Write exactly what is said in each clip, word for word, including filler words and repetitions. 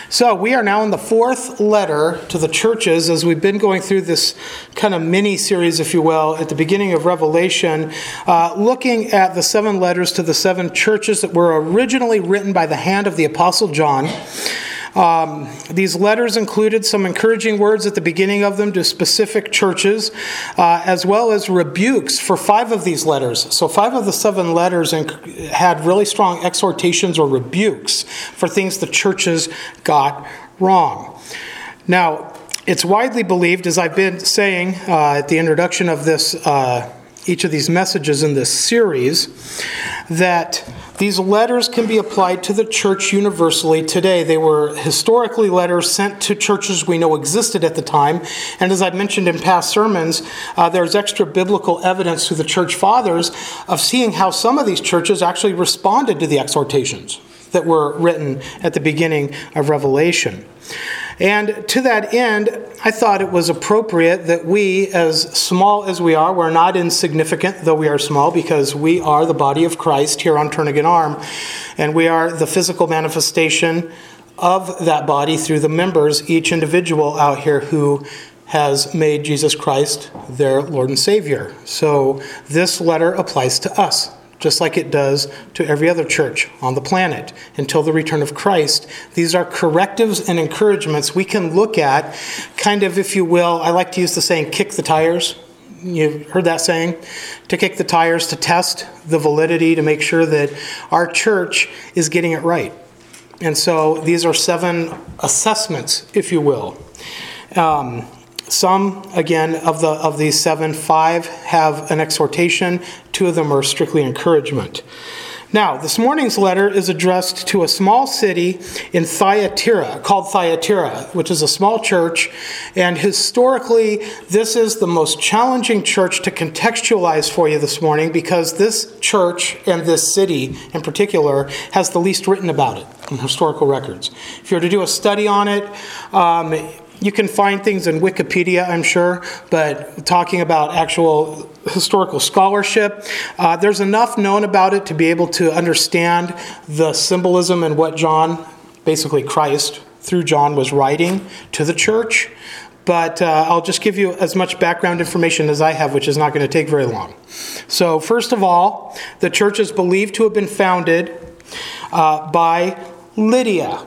So we are now in the fourth letter to the churches as we've been going through this kind of mini-series, if you will, at the beginning of Revelation, uh, looking at the seven letters to the seven churches that were originally written by the hand of the Apostle John. Um, these letters included some encouraging words at the beginning of them to specific churches, uh, as well as rebukes for five of these letters. So five of the seven letters inc- had really strong exhortations or rebukes for things the churches got wrong. Now, it's widely believed, as I've been saying uh, at the introduction of this, uh, each of these messages in this series, that these letters can be applied to the church universally today. They were historically letters sent to churches we know existed at the time. And as I've mentioned in past sermons, uh, there's extra biblical evidence through the church fathers of seeing how some of these churches actually responded to the exhortations that were written at the beginning of Revelation. And to that end, I thought it was appropriate that we, as small as we are, we're not insignificant, though we are small, because we are the body of Christ here on Turnagain Arm, and we are the physical manifestation of that body through the members, each individual out here who has made Jesus Christ their Lord and Savior. So this letter applies to us, just like it does to every other church on the planet until the return of Christ. These are correctives and encouragements we can look at, kind of, if you will, I like to use the saying, kick the tires. You've heard that saying? To kick the tires, to test the validity, to make sure that our church is getting it right. And so these are seven assessments, if you will. Um, Some, again, of the of these seven, five have an exhortation. Two of them are strictly encouragement. Now, this morning's letter is addressed to a small city in Thyatira, called Thyatira, which is a small church. And historically, this is the most challenging church to contextualize for you this morning, because this church and this city in particular has the least written about it in historical records. If you were to do a study on it, um, you can find things in Wikipedia, I'm sure, but talking about actual historical scholarship, uh, there's enough known about it to be able to understand the symbolism and what John, basically Christ, through John, was writing to the church. But uh, I'll just give you as much background information as I have, which is not going to take very long. So first of all, the church is believed to have been founded uh, by Lydia,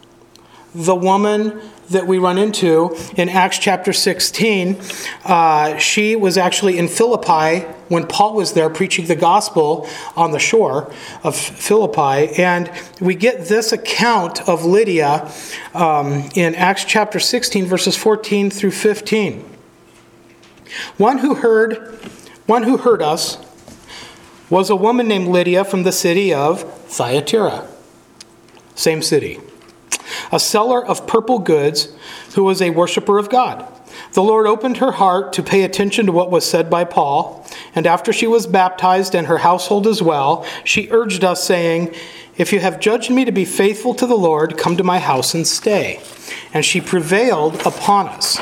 the woman that we run into in Acts chapter sixteen. Uh, she was actually in Philippi when Paul was there preaching the gospel on the shore of Philippi. And we get this account of Lydia um, in Acts chapter sixteen, verses fourteen through fifteen. One who heard, one who heard us was a woman named Lydia from the city of Thyatira. Same city. A seller of purple goods who was a worshiper of God. The Lord opened her heart to pay attention to what was said by Paul, and after she was baptized and her household as well, she urged us, saying, "If you have judged me to be faithful to the Lord, come to my house and stay." And she prevailed upon us.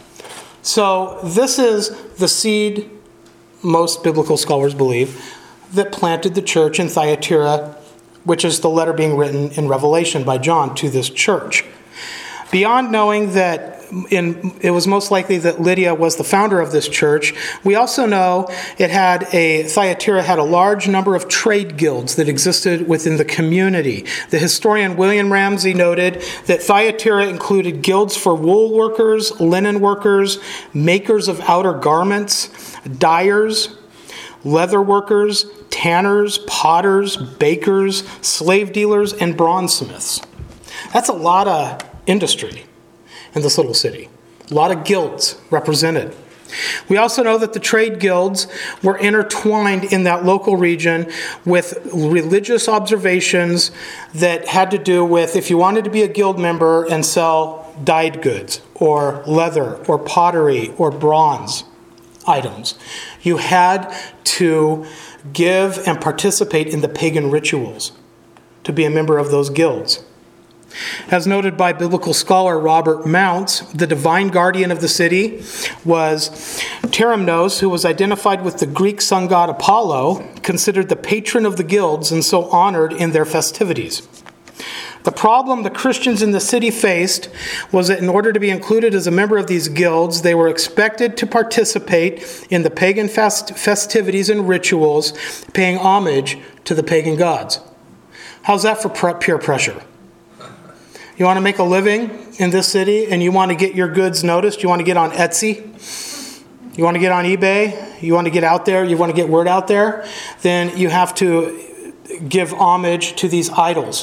So this is the seed, most biblical scholars believe, that planted the church in Thyatira, which is the letter being written in Revelation by John to this church. Beyond knowing that in, it was most likely that Lydia was the founder of this church, we also know it had a Thyatira had a large number of trade guilds that existed within the community. The historian William Ramsey noted that Thyatira included guilds for wool workers, linen workers, makers of outer garments, dyers, leather workers, tanners, potters, bakers, slave dealers, and bronzesmiths. That's a lot of industry in this little city. A lot of guilds represented. We also know that the trade guilds were intertwined in that local region with religious observations that had to do with if you wanted to be a guild member and sell dyed goods or leather or pottery or bronze items, you had to give and participate in the pagan rituals to be a member of those guilds. As noted by biblical scholar Robert Mounts, the divine guardian of the city was Terimnos, who was identified with the Greek sun god Apollo, considered the patron of the guilds and so honored in their festivities. The problem the Christians in the city faced was that in order to be included as a member of these guilds, they were expected to participate in the pagan fest- festivities and rituals, paying homage to the pagan gods. How's that for pre- peer pressure? You want to make a living in this city and you want to get your goods noticed? You want to get on Etsy? You want to get on eBay? You want to get out there? You want to get word out there? Then you have to give homage to these idols.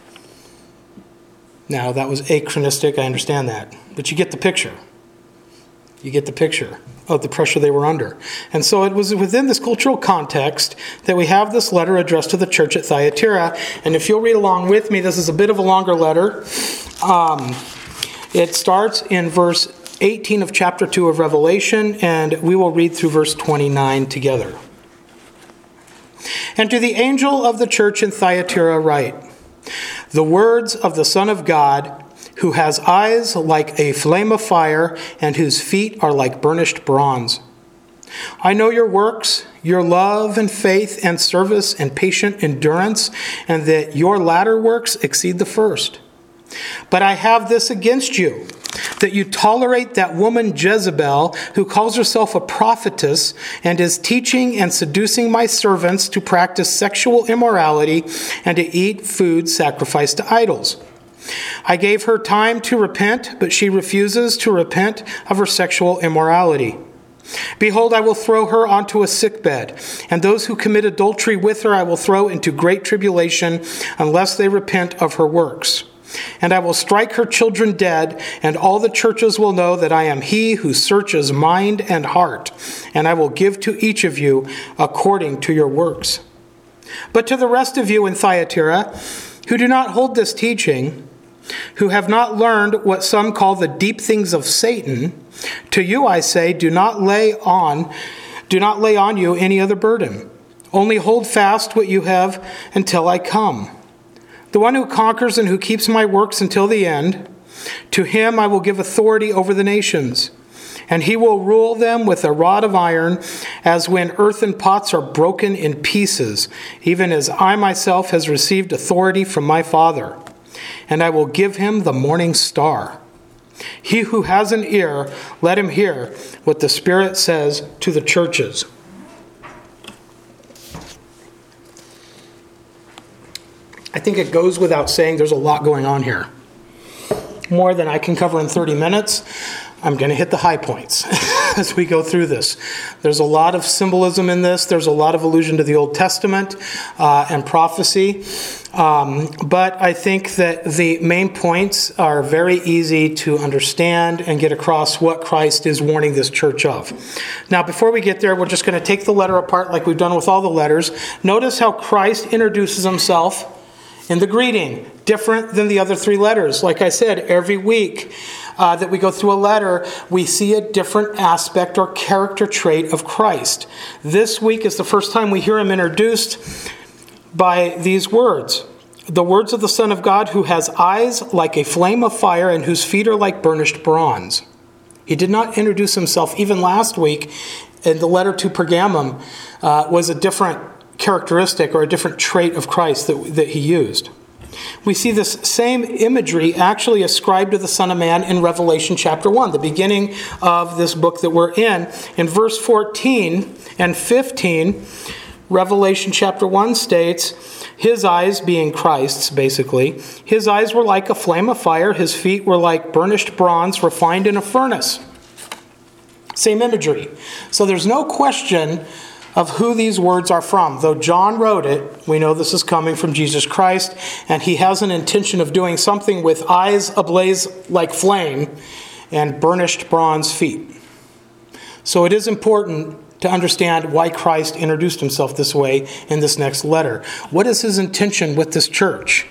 Now, that was anachronistic, I understand that. But you get the picture. You get the picture of the pressure they were under. And so it was within this cultural context that we have this letter addressed to the church at Thyatira. And if you'll read along with me, this is a bit of a longer letter. Um, it starts in verse eighteen of chapter two of Revelation, and we will read through verse twenty-nine together. And to the angel of the church in Thyatira write, the words of the Son of God, who has eyes like a flame of fire and whose feet are like burnished bronze. I know your works, your love and faith and service and patient endurance, and that your latter works exceed the first. But I have this against you, that you tolerate that woman Jezebel, who calls herself a prophetess and is teaching and seducing my servants to practice sexual immorality and to eat food sacrificed to idols. I gave her time to repent, but she refuses to repent of her sexual immorality. Behold, I will throw her onto a sickbed, and those who commit adultery with her I will throw into great tribulation unless they repent of her works. And I will strike her children dead, and all the churches will know that I am he who searches mind and heart, and I will give to each of you according to your works. But to the rest of you in Thyatira, who do not hold this teaching, who have not learned what some call the deep things of Satan, to you I say, do not lay on, do not lay on you any other burden. Only hold fast what you have until I come. The one who conquers and who keeps my works until the end, to him I will give authority over the nations, and he will rule them with a rod of iron, as when earthen pots are broken in pieces, even as I myself has received authority from my Father. And I will give him the morning star. He who has an ear, let him hear what the Spirit says to the churches. I think it goes without saying there's a lot going on here. More than I can cover in thirty minutes. I'm going to hit the high points as we go through this. There's a lot of symbolism in this. There's a lot of allusion to the Old Testament uh, and prophecy. Um, but I think that the main points are very easy to understand and get across what Christ is warning this church of. Now, before we get there, we're just going to take the letter apart like we've done with all the letters. Notice how Christ introduces himself in the greeting, different than the other three letters. Like I said, every week uh, that we go through a letter, we see a different aspect or character trait of Christ. This week is the first time we hear him introduced by these words. The words of the Son of God, who has eyes like a flame of fire and whose feet are like burnished bronze. He did not introduce himself. Even last week in the letter to Pergamum uh, was a different characteristic or a different trait of Christ that, that he used. We see this same imagery actually ascribed to the Son of Man in Revelation chapter one, the beginning of this book that we're in. In verse fourteen and fifteen, Revelation chapter one states, his eyes, being Christ's basically, his eyes were like a flame of fire, his feet were like burnished bronze refined in a furnace. Same imagery. So there's no question of who these words are from. Though John wrote it, we know this is coming from Jesus Christ, and he has an intention of doing something with eyes ablaze like flame and burnished bronze feet. So it is important to understand why Christ introduced himself this way in this next letter. What is his intention with this church?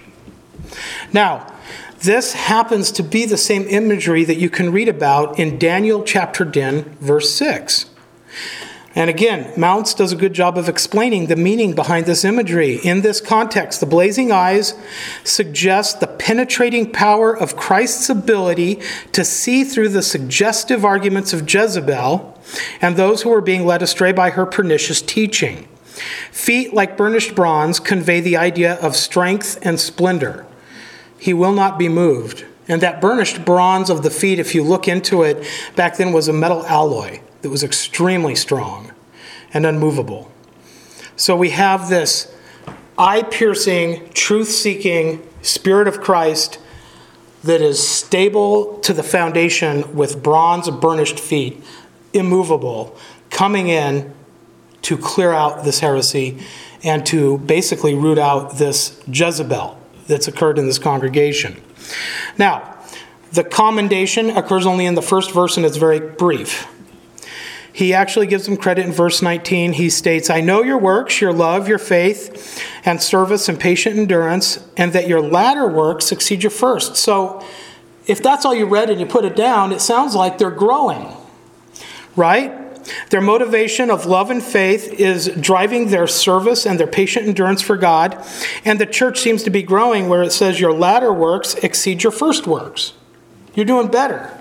Now, this happens to be the same imagery that you can read about in Daniel chapter ten, verse six. And again, Mounce does a good job of explaining the meaning behind this imagery. In this context, the blazing eyes suggest the penetrating power of Christ's ability to see through the suggestive arguments of Jezebel and those who are being led astray by her pernicious teaching. Feet like burnished bronze convey the idea of strength and splendor. he will not be moved. And that burnished bronze of the feet, if you look into it, back then was a metal alloy that was extremely strong and unmovable. So we have this eye-piercing, truth-seeking Spirit of Christ that is stable to the foundation with bronze burnished feet, immovable, coming in to clear out this heresy and to basically root out this Jezebel that's occurred in this congregation. Now, the commendation occurs only in the first verse, and it's very brief. He actually gives them credit in verse nineteen. He states, I know your works, your love, your faith, and service, and patient endurance, and that your latter works exceed your first. So, if that's all you read and you put it down, it sounds like they're growing, right? Their motivation of love and faith is driving their service and their patient endurance for God. And the church seems to be growing where it says your latter works exceed your first works. You're doing better.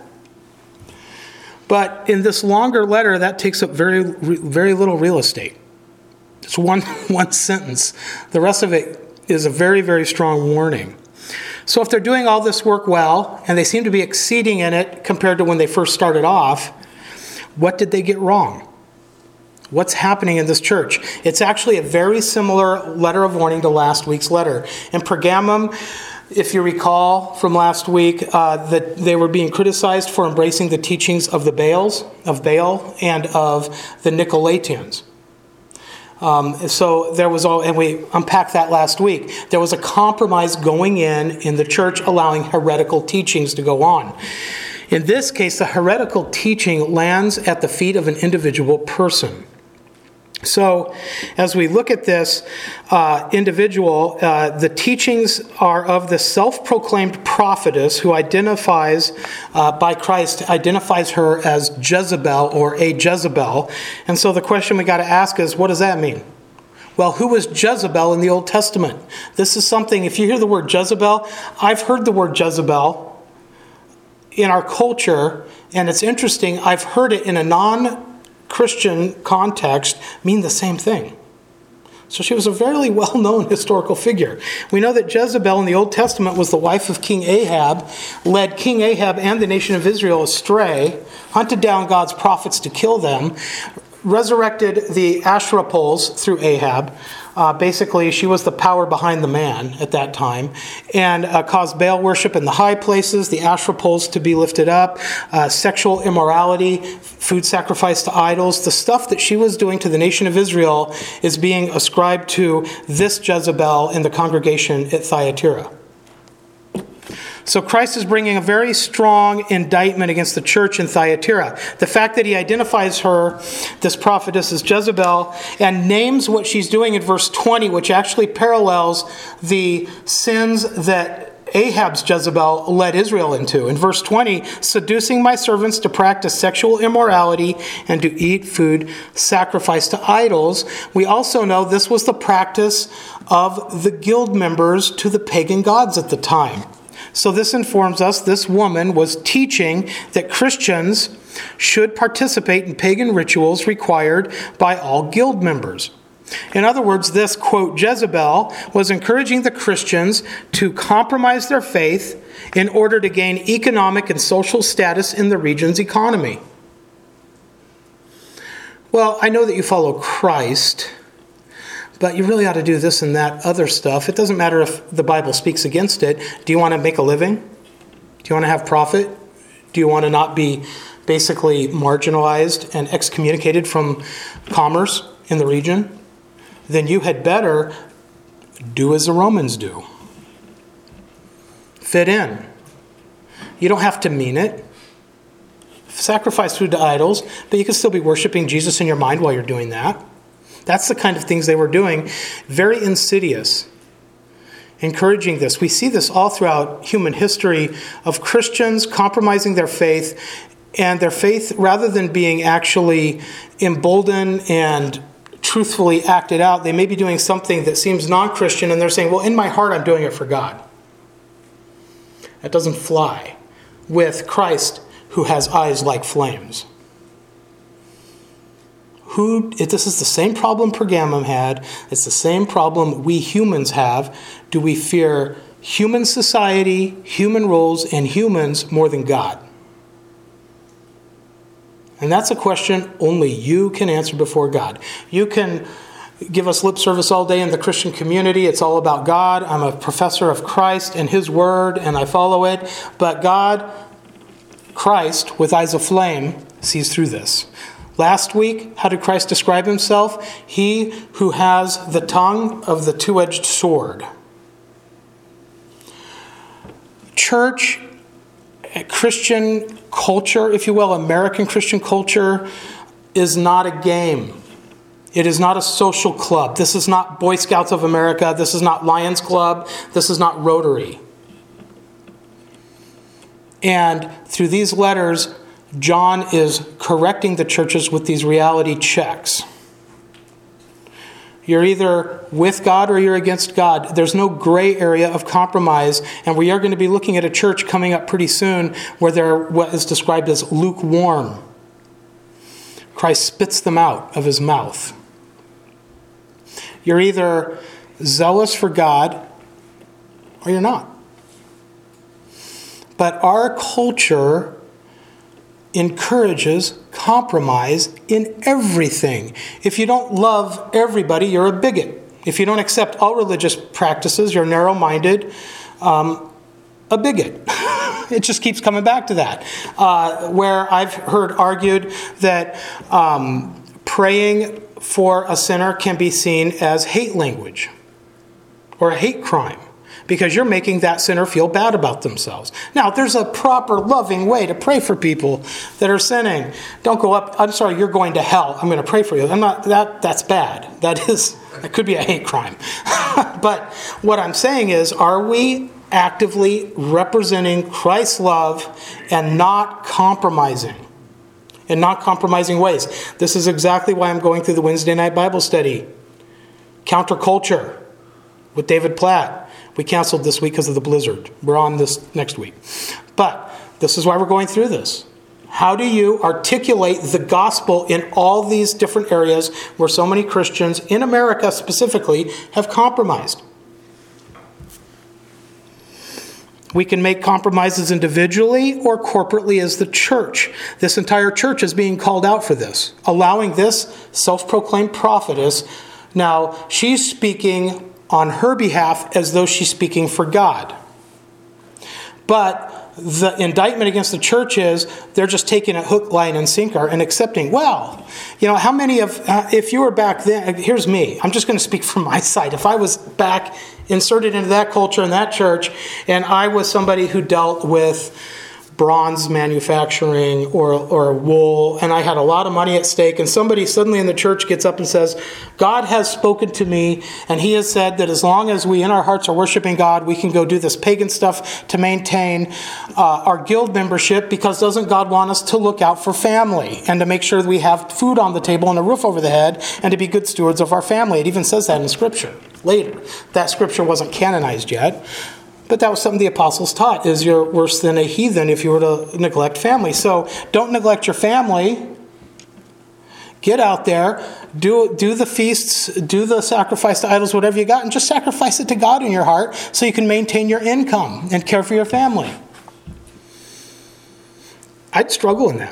But in this longer letter, that takes up very, very little real estate. It's one, one sentence. The rest of it is a very, very strong warning. So if they're doing all this work well, and they seem to be exceeding in it compared to when they first started off, what did they get wrong? What's happening in this church? It's actually a very similar letter of warning to last week's letter. In Pergamum, if you recall from last week, uh, that they were being criticized for embracing the teachings of the Baals, of Baal, and of the Nicolaitans. Um, so there was all, and we unpacked that last week. There was a compromise going in in the church, allowing heretical teachings to go on. In this case, the heretical teaching lands at the feet of an individual person. So, as we look at this uh, individual, uh, the teachings are of the self-proclaimed prophetess who identifies uh, by Christ, identifies her as Jezebel or a Jezebel. And so the question we got to ask is, what does that mean? Well, who was Jezebel in the Old Testament? This is something, if you hear the word Jezebel, I've heard the word Jezebel in our culture, and it's interesting, I've heard it in a non-Christian context mean the same thing. So she was a fairly well-known historical figure. We know that Jezebel in the Old Testament was the wife of King Ahab, led King Ahab and the nation of Israel astray, hunted down God's prophets to kill them, resurrected the Asherah poles through Ahab. Uh, basically, she was the power behind the man at that time, and uh, caused Baal worship in the high places, the Asherah poles to be lifted up, uh, sexual immorality, food sacrifice to idols. The stuff that she was doing to the nation of Israel is being ascribed to this Jezebel in the congregation at Thyatira. So Christ is bringing a very strong indictment against the church in Thyatira. The fact that he identifies her, this prophetess, as Jezebel, and names what she's doing in verse twenty, which actually parallels the sins that Ahab's Jezebel led Israel into. In verse twenty, seducing my servants to practice sexual immorality and to eat food sacrificed to idols. We also know this was the practice of the guild members to the pagan gods at the time. So this informs us this woman was teaching that Christians should participate in pagan rituals required by all guild members. In other words, this, quote, Jezebel was encouraging the Christians to compromise their faith in order to gain economic and social status in the region's economy. Well, I know that you follow Christ, but you really ought to do this and that other stuff. It doesn't matter if the Bible speaks against it. Do you want to make a living? Do you want to have profit? Do you want to not be basically marginalized and excommunicated from commerce in the region? Then you had better do as the Romans do. Fit in. You don't have to mean it. Sacrifice food to idols, but you can still be worshiping Jesus in your mind while you're doing that. That's the kind of things they were doing. Very insidious. Encouraging this. We see this all throughout human history of Christians compromising their faith, and their faith, rather than being actually emboldened and truthfully acted out, they may be doing something that seems non-Christian, and they're saying, well, in my heart, I'm doing it for God. That doesn't fly with Christ, who has eyes like flames. Who, if this is the same problem Pergamum had, it's the same problem we humans have. Do we fear human society, human rules, and humans more than God? And that's a question only you can answer before God. You can give us lip service all day in the Christian community. It's all about God. I'm a professor of Christ and His Word, and I follow it. But God, Christ, with eyes of flame, sees through this. Last week, how did Christ describe Himself? He who has the tongue of the two-edged sword. Church, Christian culture, if you will, American Christian culture, is not a game. It is not a social club. This is not Boy Scouts of America. This is not Lions Club. This is not Rotary. And through these letters, John is correcting the churches with these reality checks. You're either with God or you're against God. There's no gray area of compromise. And we are going to be looking at a church coming up pretty soon where they're what is described as lukewarm. Christ spits them out of His mouth. You're either zealous for God or you're not. But our culture encourages compromise in everything. If you don't love everybody, you're a bigot. If you don't accept all religious practices, you're narrow-minded, um, a bigot. It just keeps coming back to that. Uh, where I've heard argued that um, praying for a sinner can be seen as hate language or a hate crime, because you're making that sinner feel bad about themselves. Now, there's a proper, loving way to pray for people that are sinning. Don't go up, I'm sorry, you're going to hell. I'm going to pray for you. I'm not, that, that's bad. That is, that could be a hate crime. But what I'm saying is, are we actively representing Christ's love and not compromising? In not compromising ways. This is exactly why I'm going through the Wednesday night Bible study. Counterculture with David Platt. We canceled this week because of the blizzard. We're on this next week. But this is why we're going through this. How do you articulate the gospel in all these different areas where so many Christians, in America specifically, have compromised? We can make compromises individually or corporately as the church. This entire church is being called out for this, allowing this self-proclaimed prophetess. Now, she's speaking on her behalf as though she's speaking for God. But the indictment against the church is they're just taking a hook, line, and sinker and accepting, well, you know, how many of, uh, if you were back then, here's me. I'm just going to speak from my side. If I was back inserted into that culture in that church, and I was somebody who dealt with bronze manufacturing or or wool, and I had a lot of money at stake, and somebody suddenly in the church gets up and says, God has spoken to me, and He has said that as long as we in our hearts are worshiping God, we can go do this pagan stuff to maintain uh, our guild membership, because doesn't God want us to look out for family and to make sure that we have food on the table and a roof over the head and to be good stewards of our family? It even says that in Scripture later. That Scripture wasn't canonized yet. But that was something the apostles taught, is you're worse than a heathen if you were to neglect family. So don't neglect your family. Get out there, do, do the feasts, do the sacrifice to idols, whatever you got, and just sacrifice it to God in your heart so you can maintain your income and care for your family. I'd struggle in that.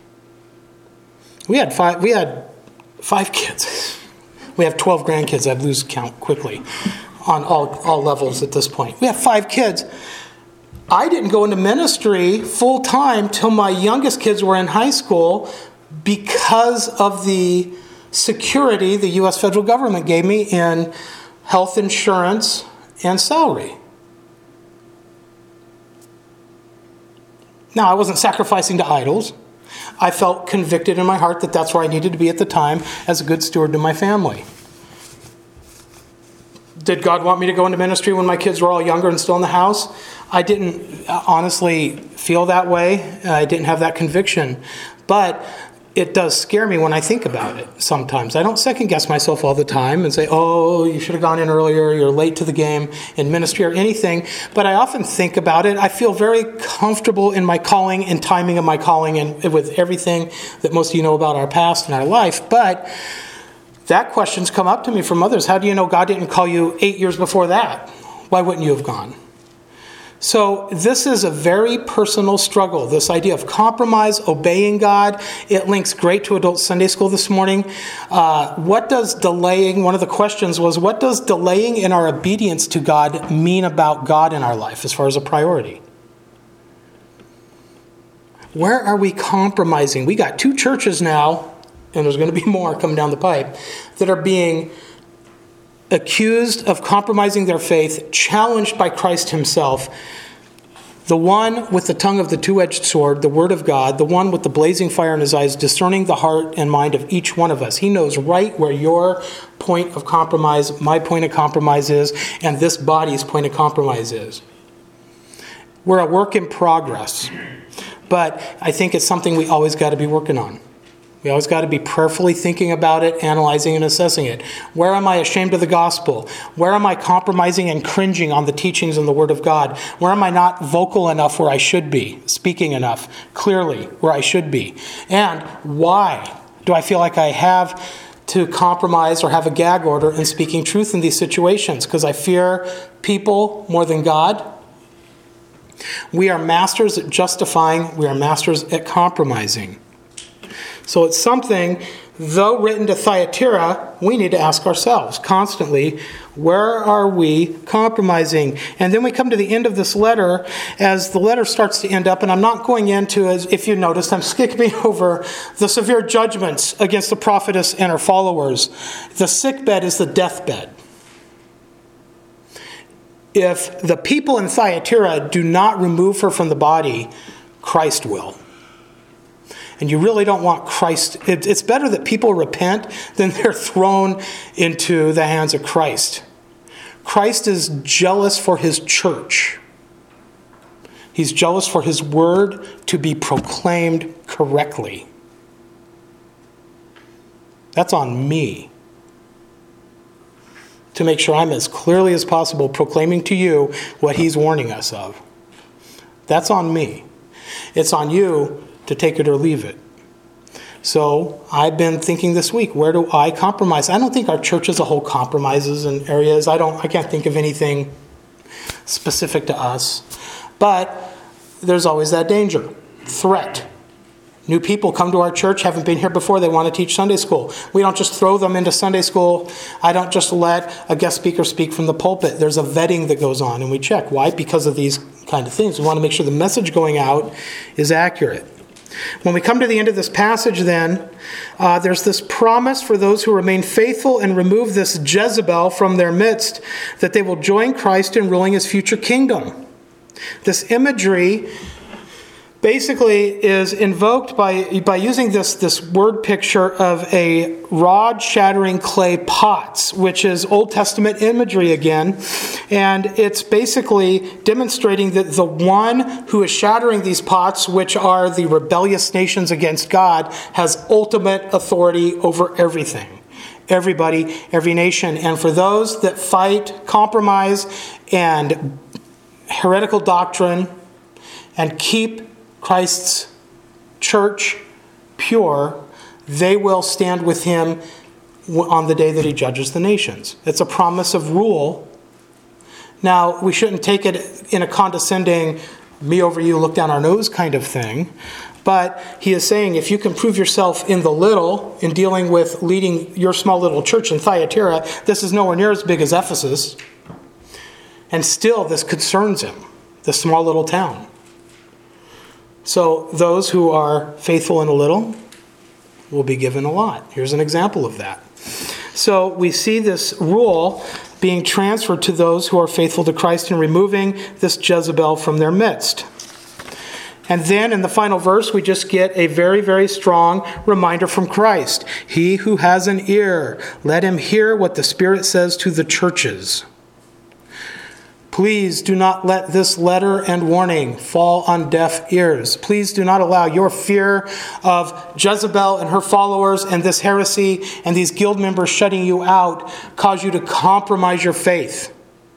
We had five, we had five kids. We have twelve grandkids. I'd lose count quickly. On all, all levels at this point. We have five kids. I didn't go into ministry full time till my youngest kids were in high school because of the security the U S federal government gave me in health insurance and salary. Now, I wasn't sacrificing to idols. I felt convicted in my heart that that's where I needed to be at the time as a good steward to my family. Did God want me to go into ministry when my kids were all younger and still in the house? I didn't honestly feel that way. I didn't have that conviction. But it does scare me when I think about it sometimes. I don't second guess myself all the time and say, oh, you should have gone in earlier, you're late to the game in ministry or anything. But I often think about it. I feel very comfortable in my calling and timing of my calling and with everything that most of you know about our past and our life. But that question's come up to me from others. How do you know God didn't call you eight years before that? Why wouldn't you have gone? So this is a very personal struggle. This idea of compromise, obeying God, it links great to adult Sunday school this morning. Uh, what does delaying, one of the questions was, what does delaying in our obedience to God mean about God in our life as far as a priority? Where are we compromising? We got two churches now, and there's going to be more coming down the pipe, that are being accused of compromising their faith, challenged by Christ himself. The one with the tongue of the two-edged sword, the word of God, the one with the blazing fire in his eyes, discerning the heart and mind of each one of us. He knows right where your point of compromise, my point of compromise is, and this body's point of compromise is. We're a work in progress, but I think it's something we always got to be working on. We always got to be prayerfully thinking about it, analyzing and assessing it. Where am I ashamed of the gospel? Where am I compromising and cringing on the teachings and the word of God? Where am I not vocal enough where I should be, speaking enough clearly where I should be? And why do I feel like I have to compromise or have a gag order in speaking truth in these situations? Because I fear people more than God? We are masters at justifying. We are masters at compromising. So it's something, though written to Thyatira, we need to ask ourselves constantly, where are we compromising? And then we come to the end of this letter, as the letter starts to end up, and I'm not going into, as if you noticed, I'm skipping over the severe judgments against the prophetess and her followers. The sickbed is the deathbed. If the people in Thyatira do not remove her from the body, Christ will. And you really don't want Christ. It's better that people repent than they're thrown into the hands of Christ. Christ is jealous for his church. He's jealous for his word to be proclaimed correctly. That's on me. To make sure I'm as clearly as possible proclaiming to you what he's warning us of. That's on me. It's on you to take it or leave it. So I've been thinking this week, where do I compromise? I don't think our church as a whole compromises in areas. I don't. I can't think of anything specific to us. But there's always that danger, threat. New people come to our church, haven't been here before, they want to teach Sunday school. We don't just throw them into Sunday school. I don't just let a guest speaker speak from the pulpit. There's a vetting that goes on, and we check. Why? Because of these kind of things. We want to make sure the message going out is accurate. When we come to the end of this passage then, uh, there's this promise for those who remain faithful and remove this Jezebel from their midst, that they will join Christ in ruling his future kingdom. This imagery basically is invoked by, by using this, this word picture of a rod shattering clay pots, which is Old Testament imagery again. And it's basically demonstrating that the one who is shattering these pots, which are the rebellious nations against God, has ultimate authority over everything. Everybody, every nation. And for those that fight, compromise, and heretical doctrine, and keep Christ's church pure, they will stand with him on the day that he judges the nations. It's a promise of rule. Now, we shouldn't take it in a condescending, me over you, look down our nose kind of thing. But he is saying, if you can prove yourself in the little, in dealing with leading your small little church in Thyatira, this is nowhere near as big as Ephesus. And still, this concerns him, this small little town. So those who are faithful in a little will be given a lot. Here's an example of that. So we see this rule being transferred to those who are faithful to Christ and removing this Jezebel from their midst. And then in the final verse, we just get a very, very strong reminder from Christ. He who has an ear, let him hear what the Spirit says to the churches. Please do not let this letter and warning fall on deaf ears. Please do not allow your fear of Jezebel and her followers and this heresy and these guild members shutting you out cause you to compromise your faith.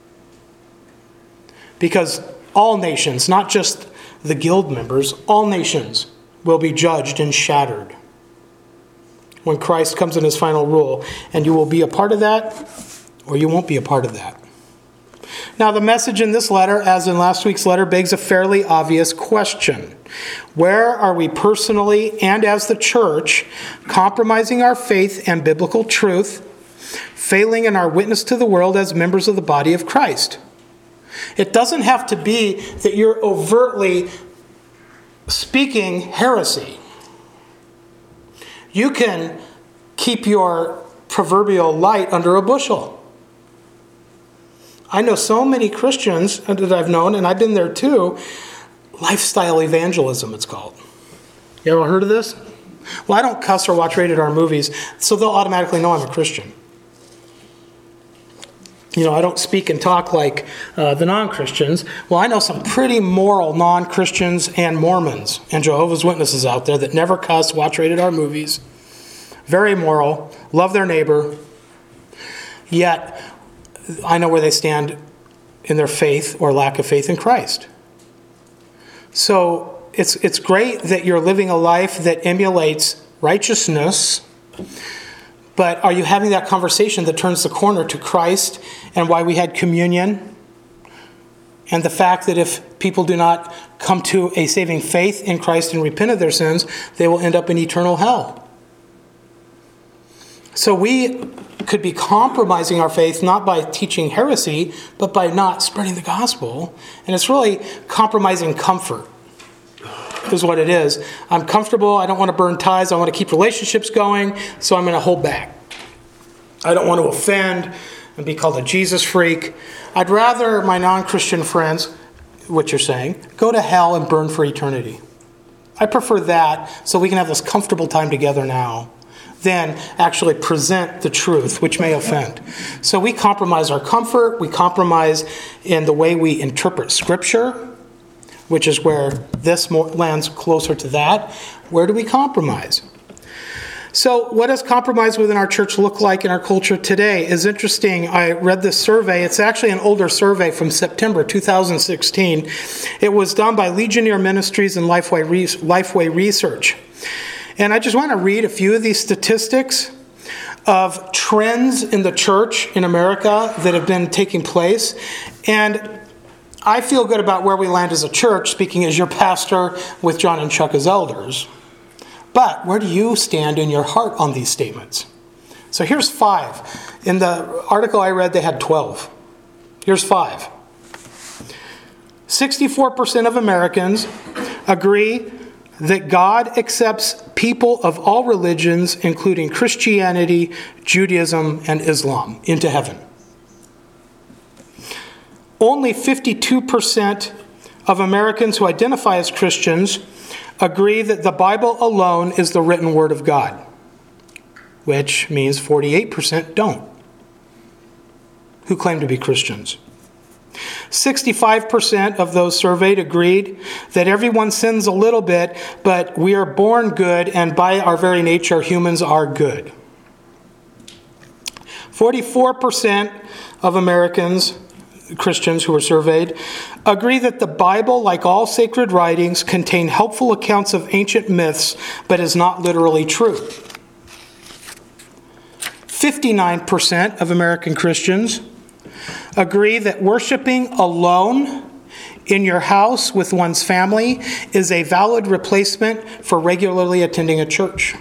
Because all nations, not just the guild members, all nations will be judged and shattered when Christ comes in his final rule. And you will be a part of that, or you won't be a part of that. Now, the message in this letter, as in last week's letter, begs a fairly obvious question. Where are we personally and as the church compromising our faith and biblical truth, failing in our witness to the world as members of the body of Christ? It doesn't have to be that you're overtly speaking heresy. You can keep your proverbial light under a bushel. I know so many Christians that I've known, and I've been there too, lifestyle evangelism it's called. You ever heard of this? Well, I don't cuss or watch rated R movies, so they'll automatically know I'm a Christian. You know, I don't speak and talk like uh, the non-Christians. Well, I know some pretty moral non-Christians and Mormons and Jehovah's Witnesses out there that never cuss, watch rated R movies. Very moral, love their neighbor. Yet, I know where they stand in their faith or lack of faith in Christ. So it's it's great that you're living a life that emulates righteousness, but are you having that conversation that turns the corner to Christ and why we had communion? And the fact that if people do not come to a saving faith in Christ and repent of their sins, they will end up in eternal hell. So we could be compromising our faith not by teaching heresy, but by not spreading the gospel. And it's really compromising comfort is what it is. I'm comfortable. I don't want to burn ties. I want to keep relationships going, so I'm going to hold back. I don't want to offend and be called a Jesus freak. I'd rather my non-Christian friends, what you're saying, go to hell and burn for eternity. I prefer that so we can have this comfortable time together now than actually present the truth, which may offend. So we compromise our comfort. We compromise in the way we interpret Scripture, which is where this lands closer to that. Where do we compromise? So what does compromise within our church look like in our culture today? Is interesting. I read this survey. It's actually an older survey from September two thousand sixteen. It was done by Legionnaire Ministries and Lifeway, Lifeway Research. And I just want to read a few of these statistics of trends in the church in America that have been taking place. And I feel good about where we land as a church, speaking as your pastor with John and Chuck as elders. But where do you stand in your heart on these statements? So here's five. In the article I read, they had twelve. Here's five. sixty-four percent of Americans agree that God accepts people of all religions, including Christianity, Judaism, and Islam, into heaven. Only fifty-two percent of Americans who identify as Christians agree that the Bible alone is the written word of God, which means forty-eight percent don't, who claim to be Christians. sixty-five percent of those surveyed agreed that everyone sins a little bit, but we are born good, and by our very nature, humans are good. forty-four percent of Americans, Christians who were surveyed, agree that the Bible, like all sacred writings, contain helpful accounts of ancient myths, but is not literally true. fifty-nine percent of American Christians agree that worshiping alone in your house with one's family is a valid replacement for regularly attending a church.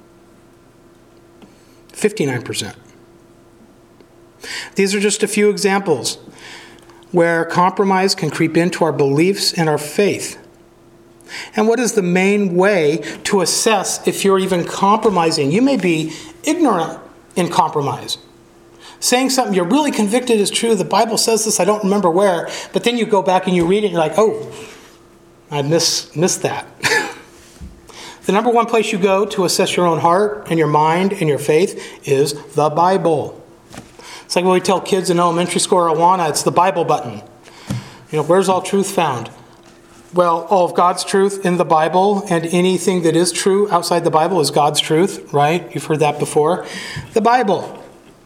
fifty-nine percent. These are just a few examples where compromise can creep into our beliefs and our faith. And what is the main way to assess if you're even compromising? You may be ignorant in compromise. Saying something you're really convicted is true. The Bible says this, I don't remember where. But then you go back and you read it and you're like, oh, I miss, missed that. The number one place you go to assess your own heart and your mind and your faith is the Bible. It's like when we tell kids in elementary school or Awana, it's the Bible button. You know, where's all truth found? Well, all of God's truth in the Bible, and anything that is true outside the Bible is God's truth, right? You've heard that before. The Bible.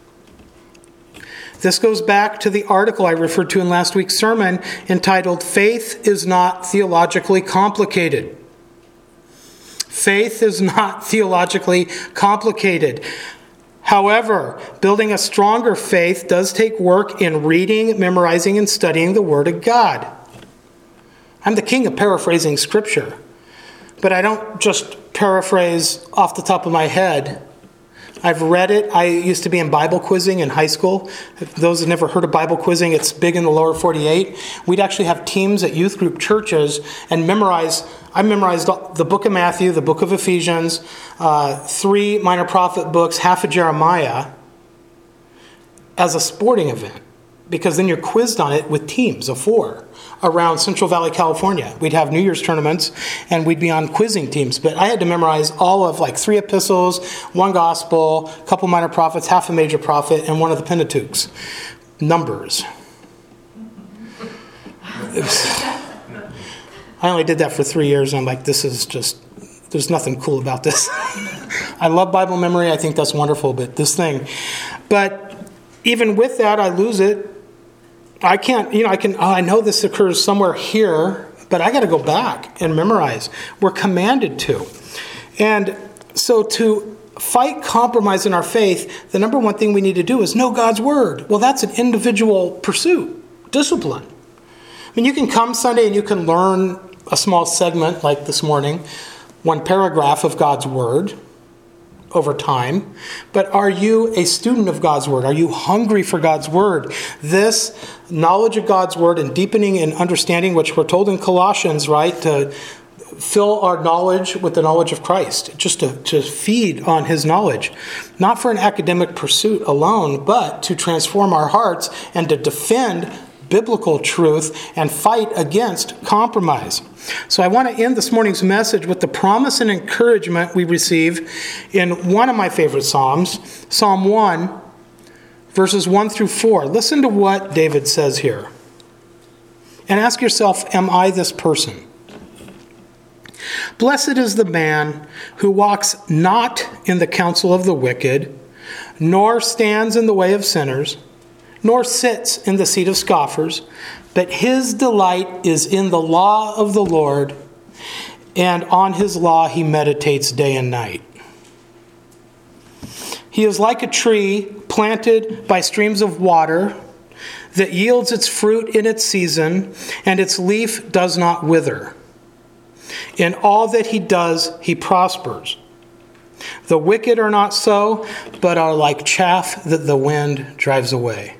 This goes back to the article I referred to in last week's sermon entitled, Faith is Not Theologically Complicated. Faith is not theologically complicated. However, building a stronger faith does take work in reading, memorizing, and studying the Word of God. I'm the king of paraphrasing Scripture, but I don't just paraphrase off the top of my head. I've read it. I used to be in Bible quizzing in high school. Those who've never heard of Bible quizzing, it's big in the lower forty-eight. We'd actually have teams at youth group churches and memorize. I memorized the book of Matthew, the book of Ephesians, uh, three minor prophet books, half of Jeremiah as a sporting event, because then you're quizzed on it with teams of four around Central Valley, California. We'd have New Year's tournaments, and we'd be on quizzing teams. But I had to memorize all of like three epistles, one gospel, a couple minor prophets, half a major prophet, and one of the Pentateuchs. Numbers. I only did that for three years, and I'm like, this is just, there's nothing cool about this. I love Bible memory. I think that's wonderful, but this thing. But even with that, I lose it. I can't, you know, I can, oh, I know this occurs somewhere here, but I got to go back and memorize. We're commanded to. And so to fight compromise in our faith, the number one thing we need to do is know God's Word. Well, that's an individual pursuit, discipline. I mean, you can come Sunday and you can learn a small segment like this morning, one paragraph of God's Word over time. But are you a student of God's Word? Are you hungry for God's Word? This knowledge of God's Word and deepening and understanding, which we're told in Colossians, right, to fill our knowledge with the knowledge of Christ, just to, to feed on His knowledge. Not for an academic pursuit alone, but to transform our hearts and to defend biblical truth and fight against compromise. So I want to end this morning's message with the promise and encouragement we receive in one of my favorite Psalms, Psalm one, verses one through four. Listen to what David says here. And ask yourself, am I this person? Blessed is the man who walks not in the counsel of the wicked, nor stands in the way of sinners, nor sits in the seat of scoffers, but his delight is in the law of the Lord, and on his law he meditates day and night. He is like a tree planted by streams of water that yields its fruit in its season, and its leaf does not wither. In all that he does, he prospers. The wicked are not so, but are like chaff that the wind drives away.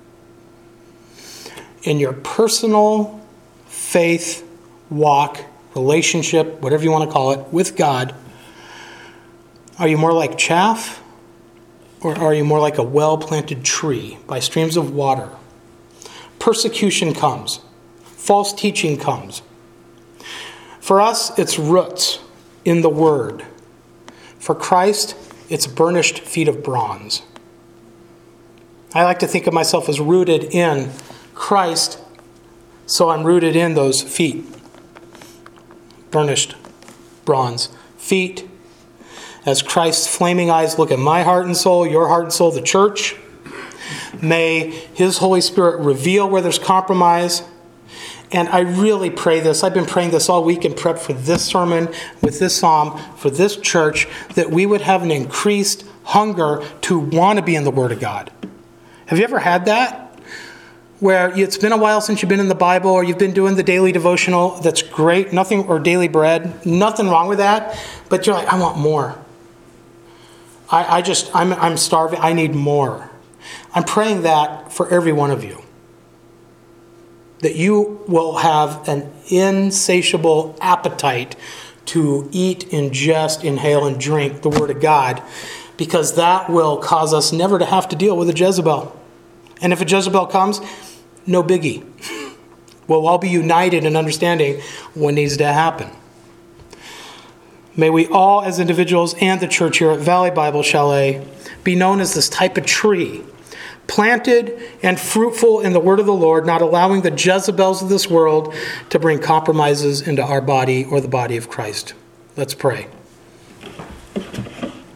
In your personal faith walk, relationship, whatever you want to call it, with God, are you more like chaff, or are you more like a well-planted tree by streams of water? Persecution comes. False teaching comes. For us, it's roots in the Word. For Christ, it's burnished feet of bronze. I like to think of myself as rooted in Christ, so I'm rooted in those feet. Burnished bronze feet. As Christ's flaming eyes look at my heart and soul, your heart and soul, the church, may His Holy Spirit reveal where there's compromise. And I really pray this. I've been praying this all week in prep for this sermon, with this psalm, for this church, that we would have an increased hunger to want to be in the Word of God. Have you ever had that? Where it's been a while since you've been in the Bible, or you've been doing the daily devotional. That's great. Nothing, or daily bread. Nothing wrong with that. But you're like, I want more. I, I just, I'm, I'm starving. I need more. I'm praying that for every one of you. That you will have an insatiable appetite to eat, ingest, inhale, and drink the Word of God, because that will cause us never to have to deal with a Jezebel. And if a Jezebel comes, no biggie. We'll all be united in understanding what needs to happen. May we all, as individuals and the church here at Valley Bible Chalet, be known as this type of tree, planted and fruitful in the Word of the Lord, not allowing the Jezebels of this world to bring compromises into our body or the body of Christ. Let's pray.